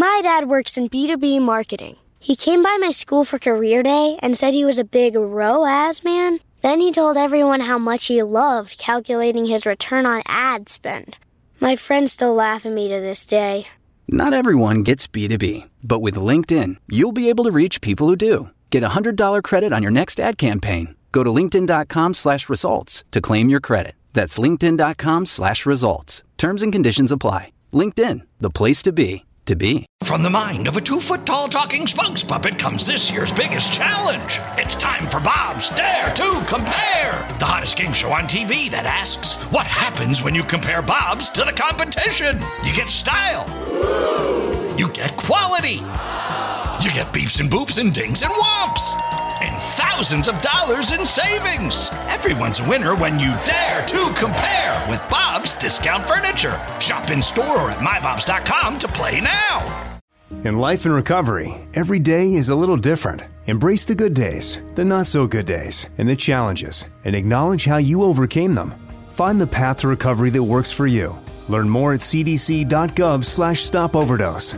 My dad works in B2B marketing. He came by my school for career day and said he was a big ROAS man. Then he told everyone how much he loved calculating his return on ad spend. My friends still laugh at me to this day. Not everyone gets B2B, but with LinkedIn, you'll be able to reach people who do. Get a $100 credit on your next ad campaign. Go to linkedin.com/results to claim your credit. That's linkedin.com/results. Terms and conditions apply. LinkedIn, the place to be. From the mind of a 2-foot-tall talking spokes puppet comes this year's biggest challenge. It's time for Bob's Dare to Compare, the hottest game show on TV that asks, what happens when you compare Bob's to the competition? You get style. You get quality. You get beeps and boops and dings and whomps. And thousands of dollars in savings. Everyone's a winner when you dare to compare with Bob's Discount Furniture. Shop in store or at mybobs.com to play now. In life and recovery, every day is a little different. Embrace the good days, the not so good days, and the challenges, and acknowledge how you overcame them. Find the path to recovery that works for you. Learn more at cdc.gov/stopoverdose.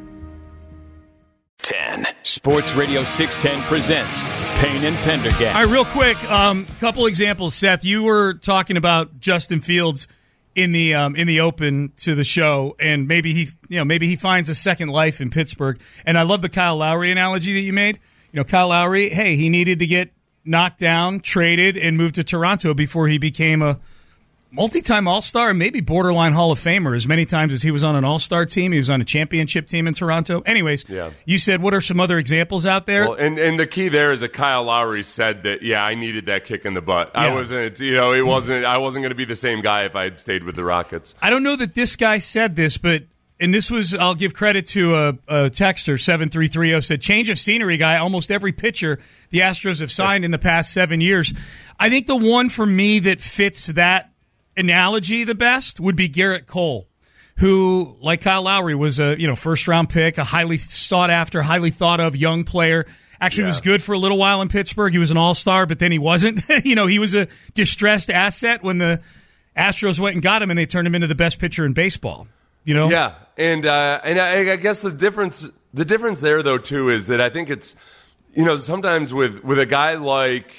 10. Sports Radio 610 presents Payne and Pendergast. All right, real quick, couple examples. Seth, you were talking about Justin Fields in the open to the show, and maybe he finds a second life in Pittsburgh. And I love the Kyle Lowry analogy that you made. Kyle Lowry, hey, he needed to get knocked down, traded, and moved to Toronto before he became a multi-time All-Star, maybe borderline Hall of Famer. As many times as he was on an All-Star team, he was on a championship team in Toronto. Anyways, You said, what are some other examples out there? Well, and the key there is that Kyle Lowry said that, I needed that kick in the butt. Yeah. I wasn't going to be the same guy if I had stayed with the Rockets. I don't know that this guy said this, and this was, I'll give credit to a texter, 7330, said, change of scenery guy, almost every pitcher the Astros have signed in the past 7 years. I think the one for me that fits that analogy the best would be Garrett Cole, who, like Kyle Lowry, was a first-round pick, a highly sought-after, highly thought-of young player. Actually was good for a little while in Pittsburgh. He was an all-star, but then he wasn't. He was a distressed asset when the Astros went and got him, and they turned him into the best pitcher in baseball. Yeah, and I guess the difference there, though, too, is that I think it's, sometimes with a guy like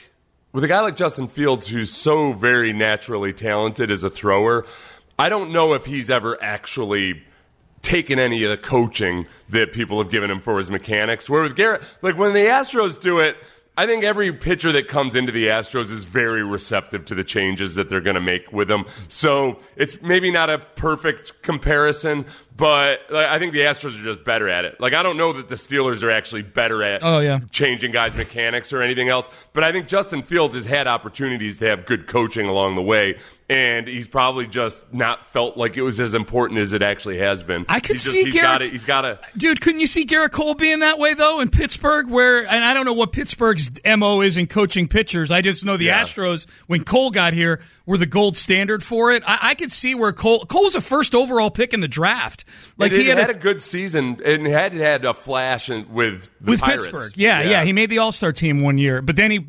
Justin Fields, who's so very naturally talented as a thrower, I don't know if he's ever actually taken any of the coaching that people have given him for his mechanics. Where with Garrett, like when the Astros do it, I think every pitcher that comes into the Astros is very receptive to the changes that they're going to make with them. So it's maybe not a perfect comparison, but I think the Astros are just better at it. Like, I don't know that the Steelers are actually better at changing guys' mechanics or anything else, but I think Justin Fields has had opportunities to have good coaching along the way, and he's probably just not felt like it was as important as it actually has been. I could see Garrett. He's got to. Dude, couldn't you see Garrett Cole being that way, though, in Pittsburgh? And I don't know what Pittsburgh's MO is in coaching pitchers. I just know the Astros, when Cole got here, were the gold standard for it. I could see where Cole was a first overall pick in the draft. Like, he had a good season and had a flash with Pirates. Pittsburgh. Yeah. He made the All-Star team one year, but then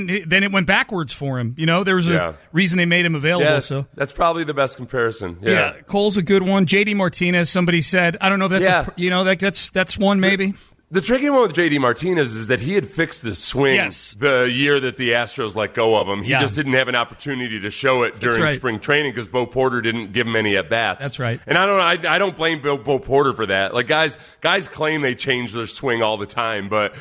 it went backwards for him. There was a reason they made him available. So that's probably the best comparison. Yeah, Cole's a good one. JD Martinez, somebody said, I don't know if that's that's one maybe. The tricky one with J.D. Martinez is that he had fixed his swing the year that the Astros let go of him. He just didn't have an opportunity to show it during spring training because Bo Porter didn't give him any at-bats. That's right. And I don't blame Bo Porter for that. Like, guys claim they change their swing all the time, but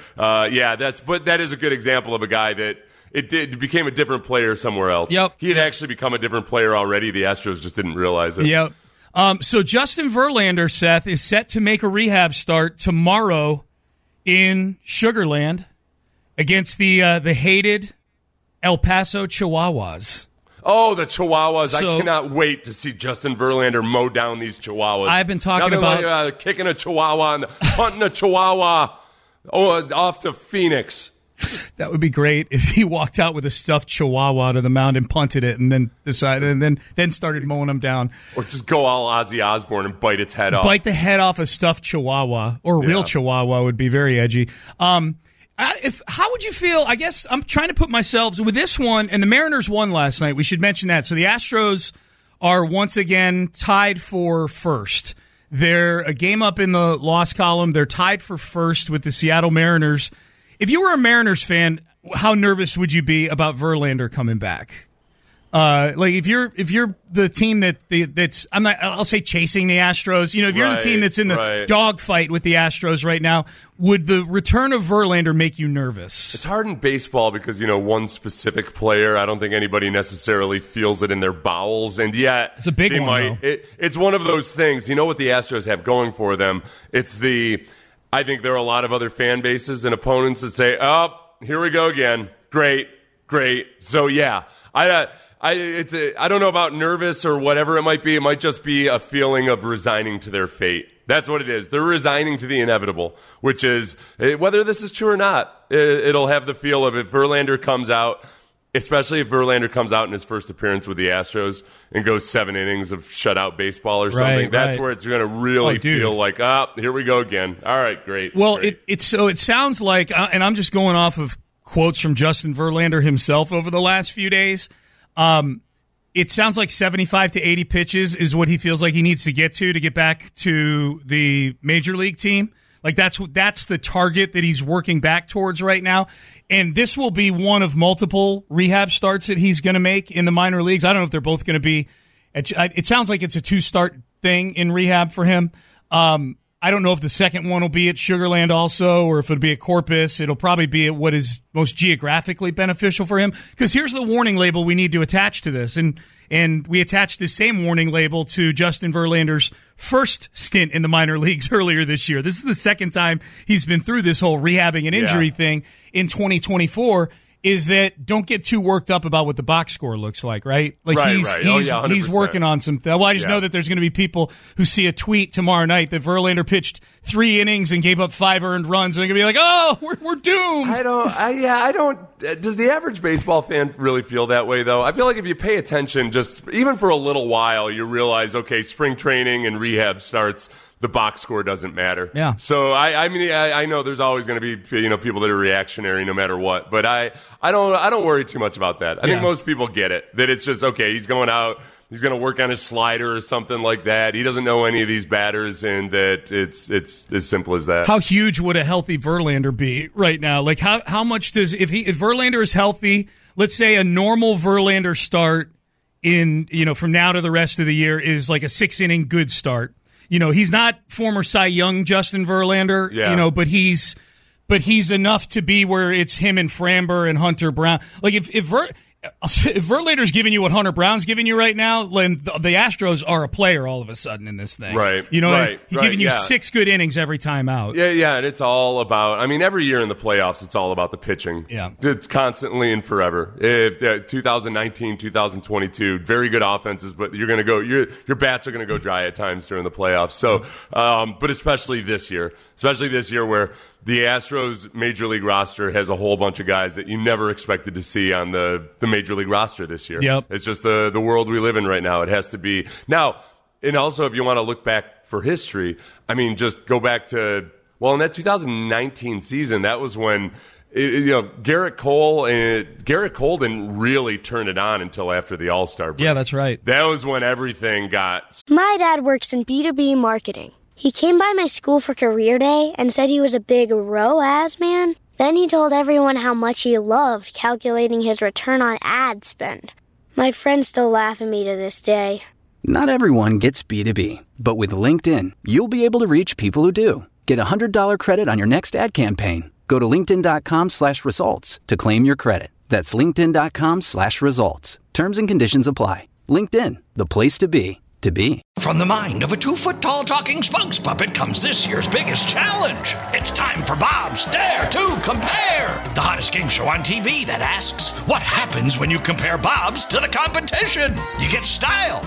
that is a good example of a guy that it became a different player somewhere else. Yep. He had actually become a different player already. The Astros just didn't realize it. Yep. So Justin Verlander, Seth, is set to make a rehab start tomorrow in Sugar Land against the hated El Paso Chihuahuas. Oh, the Chihuahuas. I cannot wait to see Justin Verlander mow down these Chihuahuas. I've been talking about kicking a Chihuahua and punting a Chihuahua off to Phoenix. That would be great if he walked out with a stuffed Chihuahua to the mound and punted it and then decided and then started mowing them down. Or just go all Ozzy Osbourne and bite its head off. Bite the head off a stuffed Chihuahua or a real Chihuahua would be very edgy. How would you feel? I guess I'm trying to put myself with this one, and the Mariners won last night. We should mention that. So the Astros are once again tied for first. They're a game up in the loss column. They're tied for first with the Seattle Mariners. If you were a Mariners fan, how nervous would you be about Verlander coming back? Like if you're the team that's I'll say chasing the Astros. You know, if you're the team that's in the dogfight with the Astros right now, would the return of Verlander make you nervous? It's hard in baseball because, you know, one specific player, I don't think anybody necessarily feels it in their bowels, and yet it's a big one. It's one of those things. You know what the Astros have going for them? I think there are a lot of other fan bases and opponents that say, "Oh, here we go again. Great. So yeah, I don't know about nervous or whatever it might be. It might just be a feeling of resigning to their fate. That's what it is. They're resigning to the inevitable, which is, whether this is true or not, it'll have the feel of if Verlander comes out, especially if Verlander comes out in his first appearance with the Astros and goes 7 innings of shutout baseball or something. That's where it's going to really feel like, here we go again. All right, great. Well, great. it sounds like, and I'm just going off of quotes from Justin Verlander himself over the last few days. It sounds like 75 to 80 pitches is what he feels like he needs to get back to the major league team. Like that's the target that he's working back towards right now. And this will be one of multiple rehab starts that he's going to make in the minor leagues. I don't know if they're both going to be. It sounds like it's a 2-start thing in rehab for him. I don't know if the second one will be at Sugar Land also, or if it'll be at Corpus. It'll probably be at what is most geographically beneficial for him. Because here's the warning label we need to attach to this. And we attached this same warning label to Justin Verlander's first stint in the minor leagues earlier this year. This is the second time he's been through this whole rehabbing an injury thing in 2024. Is that don't get too worked up about what the box score looks like, right? Like he's working on some. Well, I just know that there's going to be people who see a tweet tomorrow night that Verlander pitched 3 innings and gave up 5 earned runs, and they're going to be like, "Oh, we're doomed." I don't. Does the average baseball fan really feel that way though? I feel like if you pay attention, just even for a little while, you realize, okay, spring training and rehab starts. The box score doesn't matter. Yeah. So I mean I know there's always going to be people that are reactionary no matter what, but I don't worry too much about that. I think most people get it, that it's just okay. He's going out. He's going to work on his slider or something like that. He doesn't know any of these batters, and that it's as simple as that. How huge would a healthy Verlander be right now? Like how much does if Verlander is healthy? Let's say a normal Verlander start in from now to the rest of the year is like a 6-inning good start. He's not former Cy Young Justin Verlander, but he's enough to be where it's him and Framber and Hunter Brown. Like if Verlander's giving you what Hunter Brown's giving you right now, then the Astros are a player all of a sudden in this thing. Right. He's giving you 6 good innings every time out. Yeah, and it's all about, every year in the playoffs, it's all about the pitching. Yeah. It's constantly and forever. If 2019, 2022, very good offenses, but you're going to go, your bats are going to go dry at times during the playoffs. So, but especially this year where the Astros major league roster has a whole bunch of guys that you never expected to see on the major league roster this year. Yep. It's just the world we live in right now. It has to be. Now, and also if you want to look back for history, just go back to, in that 2019 season, that was when Garrett Cole didn't really turn it on until after the All-Star break. Yeah, that's right. That was when everything got... My dad works in B2B marketing. He came by my school for career day and said he was a big ROAS man. Then he told everyone how much he loved calculating his return on ad spend. My friends still laugh at me to this day. Not everyone gets B2B, but with LinkedIn, you'll be able to reach people who do. Get a $100 credit on your next ad campaign. Go to linkedin.com/results to claim your credit. That's linkedin.com/results. Terms and conditions apply. LinkedIn, the place to be. From the mind of a 2-foot-tall talking spokes puppet comes this year's biggest challenge. It's time for Bob's Dare to Compare, the hottest game show on TV that asks, what happens when you compare Bob's to the competition? You get style.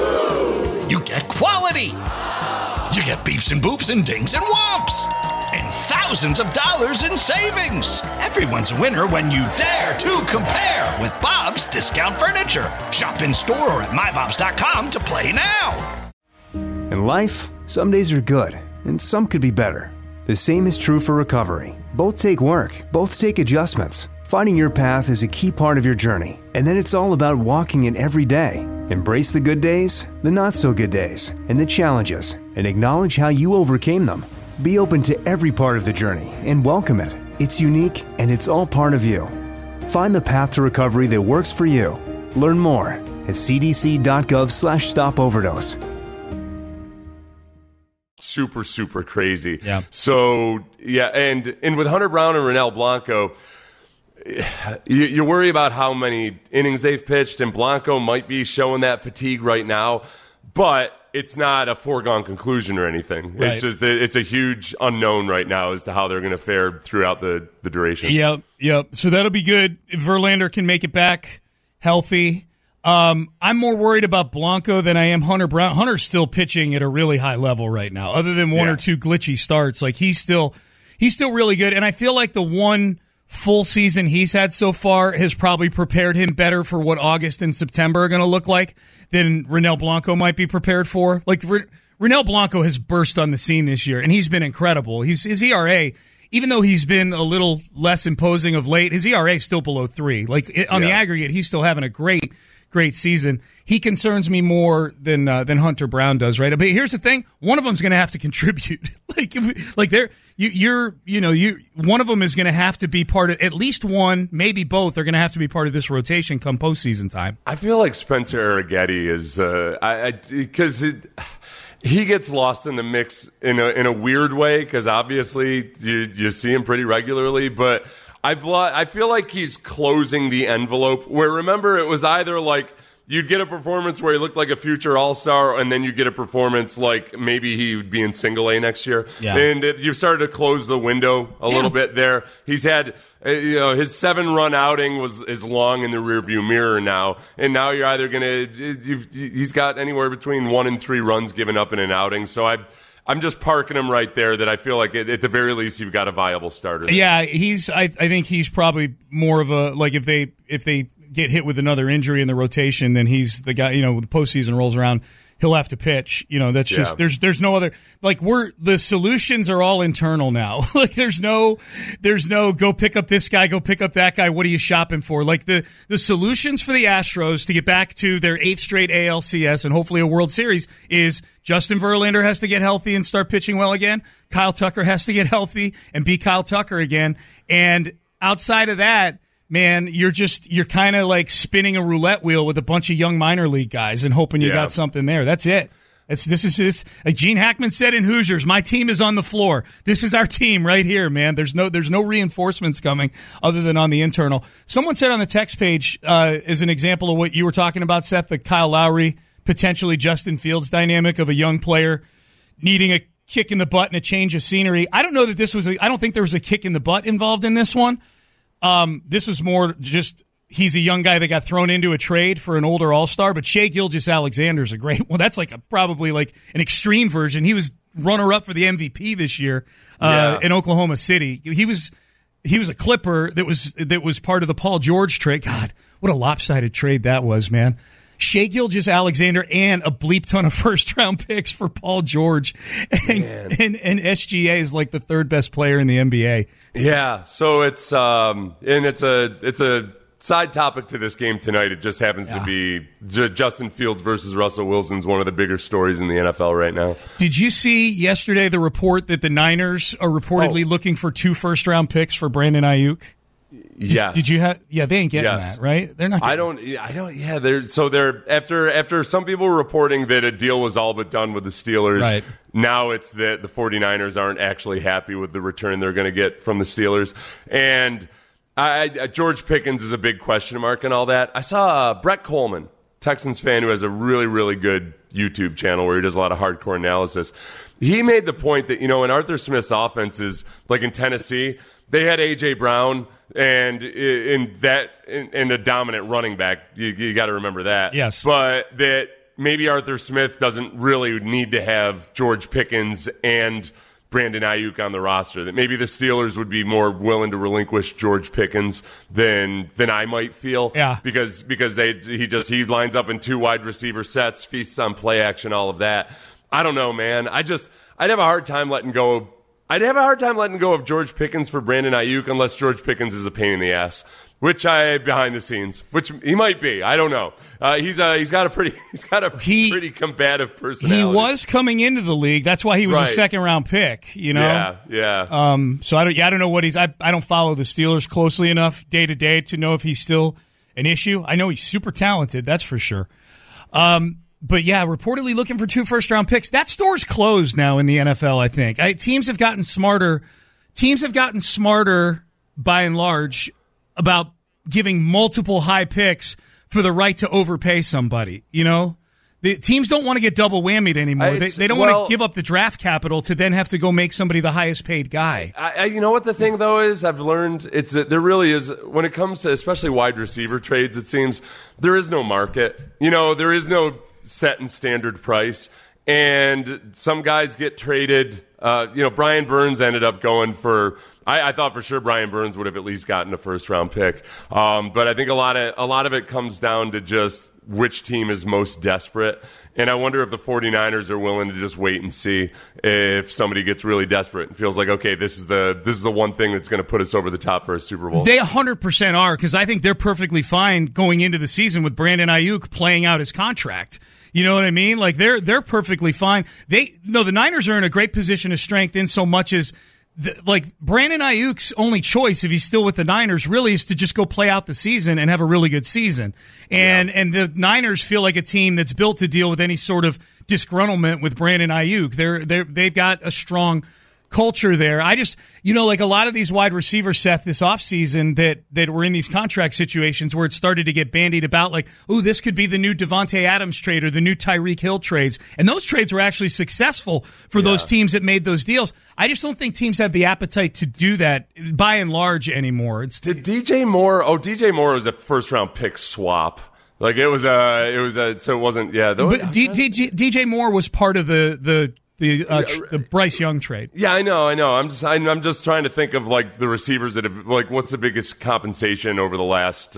You get quality. You get beeps and boops and dings and whomps. And thousands of dollars in savings. Everyone's a winner when you dare to compare with Bob's Discount Furniture. Shop in store or at mybobs.com to play now. In life, some days are good, and some could be better. The same is true for recovery. Both take work, both take adjustments. Finding your path is a key part of your journey, and then it's all about walking it every day. Embrace the good days, the not so good days, and the challenges, and acknowledge how you overcame them. Be open to every part of the journey and welcome it. It's unique and it's all part of you. Find the path to recovery that works for you. Learn more at cdc.gov/stopoverdose. Super crazy. Yeah. So, yeah, and with Hunter Brown and Ronel Blanco, you worry about how many innings they've pitched, and Blanco might be showing that fatigue right now, but it's not a foregone conclusion or anything. Right. It's just that it's a huge unknown right now as to how they're going to fare throughout the duration. Yep. So that'll be good if Verlander can make it back healthy. I'm more worried about Blanco than I am Hunter Brown. Hunter's still pitching at a really high level right now, other than one or two glitchy starts. Like he's still really good, and I feel like the one full season he's had so far has probably prepared him better for what August and September are going to look like than Ronel Blanco might be prepared for. Like Ronel Blanco has burst on the scene this year, and he's been incredible. His ERA, even though he's been a little less imposing of late, his ERA is still below 3. Like on the aggregate, he's still having a great season. He concerns me more than Hunter Brown does, right? But here's the thing: one of them's going to have to contribute. One of them is going to have to be part of, at least one, maybe both, are going to have to be part of this rotation come postseason time. I feel like Spencer Arrighetti is because he gets lost in the mix in a weird way, because obviously you see him pretty regularly, but I feel like he's closing the envelope where, remember, it was either like you'd get a performance where he looked like a future all-star, and then you get a performance like maybe he would be in single A next year. Yeah. And you've started to close the window a little bit there. He's had, his 7-run outing is long in the rearview mirror now. And now you're either he's got anywhere between 1 and 3 runs given up in an outing. So I'm just parking him right there, that I feel like at the very least you've got a viable starter there. Yeah, I think he's probably more of a, like, if they get hit with another injury in the rotation, then he's the guy, the postseason rolls around, he'll have to pitch. That's just, there's no other, like, the solutions are all internal now. Like, there's no go pick up this guy, go pick up that guy, what are you shopping for? Like, the solutions for the Astros to get back to their 8th straight ALCS and hopefully a World Series is Justin Verlander has to get healthy and start pitching well again. Kyle Tucker has to get healthy and be Kyle Tucker again. And outside of that, man, you're kind of like spinning a roulette wheel with a bunch of young minor league guys and hoping you got something there. That's it. This is like Gene Hackman said in Hoosiers, my team is on the floor. This is our team right here, man. There's no reinforcements coming other than on the internal. Someone said on the text page, as an example of what you were talking about, Seth, the Kyle Lowry, potentially Justin Fields dynamic of a young player needing a kick in the butt and a change of scenery. I don't know that I don't think there was a kick in the butt involved in this one. This was more just he's a young guy that got thrown into a trade for an older all-star, but Shea Gilgeous-Alexander's a great one. That's probably like an extreme version. He was runner-up for the MVP this year in Oklahoma City. He was a Clipper that was part of the Paul George trade. God, what a lopsided trade that was, man. Shea Gilgeous-Alexander and a bleep ton of first-round picks for Paul George. And SGA is like the 3rd best player in the NBA. Yeah, so it's a side topic to this game tonight. It just happens to be Justin Fields versus Russell Wilson's one of the bigger stories in the NFL right now. Did you see yesterday the report that the Niners are reportedly looking for 2 first-round picks for Brandon Ayuk? Yes. Did you have? Yeah, they ain't getting that, right? They're not. I don't. Yeah, they're after some people were reporting that a deal was all but done with the Steelers. Right. Now it's that the 49ers aren't actually happy with the return they're going to get from the Steelers, and George Pickens is a big question mark and all that. I saw Brett Coleman, Texans fan who has a really, really good YouTube channel where he does a lot of hardcore analysis. He made the point that, in Arthur Smith's offenses, like in Tennessee, they had A.J. Brown and in a dominant running back. You got to remember that. Yes. But that maybe Arthur Smith doesn't really need to have George Pickens and Brandon Ayuk on the roster, that maybe the Steelers would be more willing to relinquish George Pickens than I might feel. Yeah. Because he lines up in 2 wide receiver sets, feasts on play action, all of that. I don't know, man. I'd have a hard time letting go I'd have a hard time letting go of George Pickens for Brandon Ayuk unless George Pickens is a pain in the ass, which behind the scenes, which he might be. I don't know. He's got a pretty combative personality. He was coming into the league. That's why he was a second-round pick. You know. Yeah. So I don't know what he's. I don't follow the Steelers closely enough day to day to know if he's still an issue. I know he's super talented. That's for sure. But yeah, reportedly looking for 2 first-round picks. That store's closed now in the NFL, I think. Teams have gotten smarter. Teams have gotten smarter, by and large, about giving multiple high picks for the right to overpay somebody. You know? The teams don't want to get double whammied anymore. They don't want to give up the draft capital to then have to go make somebody the highest paid guy. You know what the thing, though, is? I've learned it's that there really is, when it comes to especially wide receiver trades, it seems there is no market. You know, there is no set and standard price. And some guys get traded. Brian Burns ended up going for. I thought for sure Brian Burns would have at least gotten a first-round pick, but I think a lot of it comes down to just which team is most desperate. And I wonder if the 49ers are willing to just wait and see if somebody gets really desperate and feels like, okay, this is the one thing that's going to put us over the top for a Super Bowl. They 100% are, because I think they're perfectly fine going into the season with Brandon Ayuk playing out his contract. You know what I mean? Like they're perfectly fine. The Niners are in a great position of strength in so much as Brandon Ayuk's only choice, if he's still with the Niners, really is to just go play out the season and have a really good season. And the Niners feel like a team that's built to deal with any sort of disgruntlement with Brandon Ayuk. They've got a strong culture there. I just, like a lot of these wide receivers, Seth, this offseason that were in these contract situations where it started to get bandied about like, ooh, this could be the new Devontae Adams trade or the new Tyreek Hill trades. And those trades were actually successful for those teams that made those deals. I just don't think teams have the appetite to do that by and large anymore. Did DJ Moore? Oh, DJ Moore was a first round pick swap. Like it was so it wasn't, But DJ Moore was part of the Bryce Young trade. Yeah, I know. I'm just trying to think of like the receivers that have like what's the biggest compensation over the last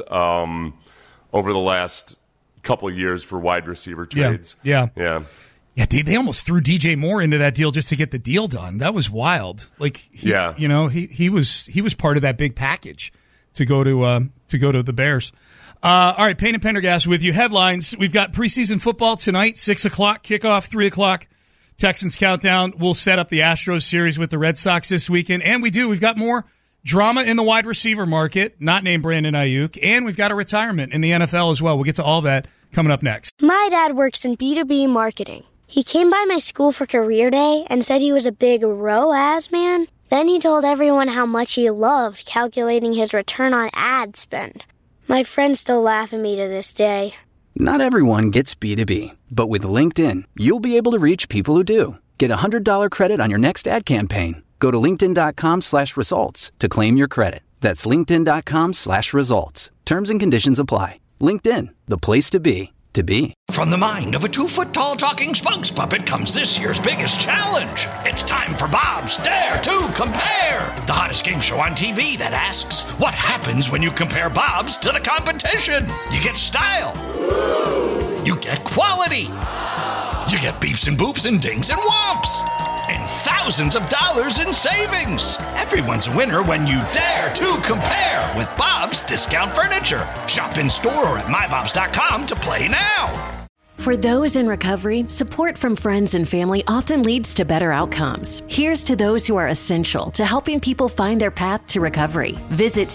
couple of years for wide receiver trades. Yeah, they almost threw DJ Moore into that deal just to get the deal done. That was wild. Like he was part of that big package to go to the Bears. All right, Payne and Pendergast with you. Headlines: we've got preseason football tonight, 6:00 kickoff, 3:00. Texans countdown. We'll set up the Astros series with the Red Sox this weekend. And we've got more drama in the wide receiver market, not named Brandon Ayuk. And we've got a retirement in the NFL as well. We'll get to all that coming up next. My dad works in B2B marketing. He came by my school for career day and said he was a big ROAS man. Then he told everyone how much he loved calculating his return on ad spend. My friends still laugh at me to this day. Not everyone gets B2B, but with LinkedIn, you'll be able to reach people who do. Get a $100 credit on your next ad campaign. Go to linkedin.com/results to claim your credit. That's linkedin.com/results. Terms and conditions apply. LinkedIn, the place to be. From the mind of a 2-foot-tall talking spokes puppet comes this year's biggest challenge. It's time for Bob's Dare to Compare, the hottest game show on TV that asks, what happens when you compare Bob's to the competition? You get style. You get quality. You get beeps and boops and dings and whomps. And thousands of dollars in savings. Everyone's a winner when you dare to compare with Bob's Discount Furniture. Shop in store or at mybobs.com to play now. For those in recovery, support from friends and family often leads to better outcomes. Here's to those who are essential to helping people find their path to recovery. Visit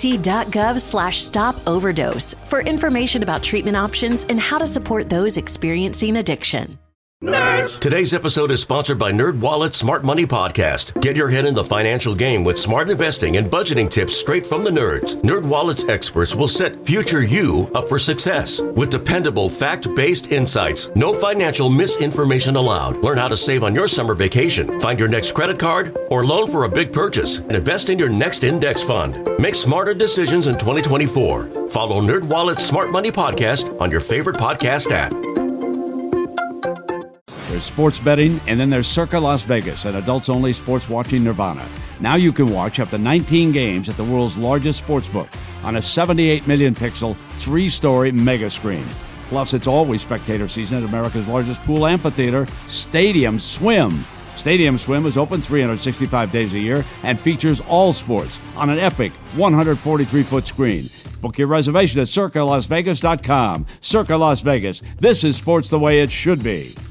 cdc.gov/stop-overdose for information about treatment options and how to support those experiencing addiction. Nerds! Today's episode is sponsored by NerdWallet's Smart Money Podcast. Get your head in the financial game with smart investing and budgeting tips straight from the nerds. NerdWallet's experts will set future you up for success. With dependable, fact-based insights, no financial misinformation allowed. Learn how to save on your summer vacation, find your next credit card, or loan for a big purchase, and invest in your next index fund. Make smarter decisions in 2024. Follow NerdWallet's Smart Money Podcast on your favorite podcast app. There's sports betting, and then there's Circa Las Vegas, an adults-only sports-watching nirvana. Now you can watch up to 19 games at the world's largest sportsbook on a 78 million pixel, 3-story mega screen. Plus, it's always spectator season at America's largest pool amphitheater, Stadium Swim. Stadium Swim is open 365 days a year and features all sports on an epic 143-foot screen. Book your reservation at CircaLasVegas.com. Circa Las Vegas. This is sports the way it should be.